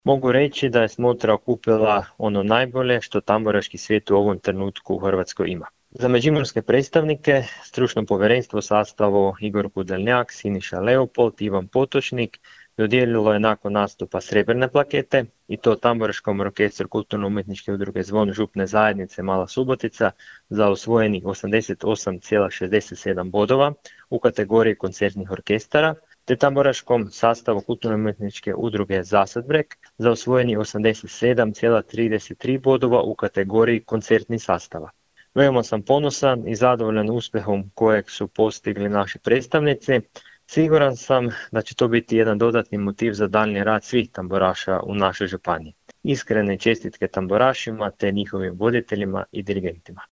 Mogu reći da je smotra okupila ono najbolje što tamburaški svijet u ovom trenutku u Hrvatskoj ima. Za međimurske predstavnike stručno povjerenstvo u sastavu Igor Kudeljnjak, Siniša Leopold, Ivan Potočnik dodijelilo je nakon nastupa srebrne plakete i to Tamburaškom orkestru Kulturno-umjetničke udruge Zvon župne zajednice Mala Subotica za osvojenih 88,67 bodova u kategoriji koncertnih orkestara, te tamburaškom sastavu Kulturno-umjetničke udruge Zasadbrek za osvojenih 87,33 bodova u kategoriji koncertnih sastava. Veoma sam ponosan i zadovoljan uspjehom kojeg su postigli naši predstavnici. Siguran sam da će to biti jedan dodatni motiv za daljnji rad svih tamburaša u našoj županiji. Iskrene čestitke tamburašima te njihovim voditeljima i dirigentima.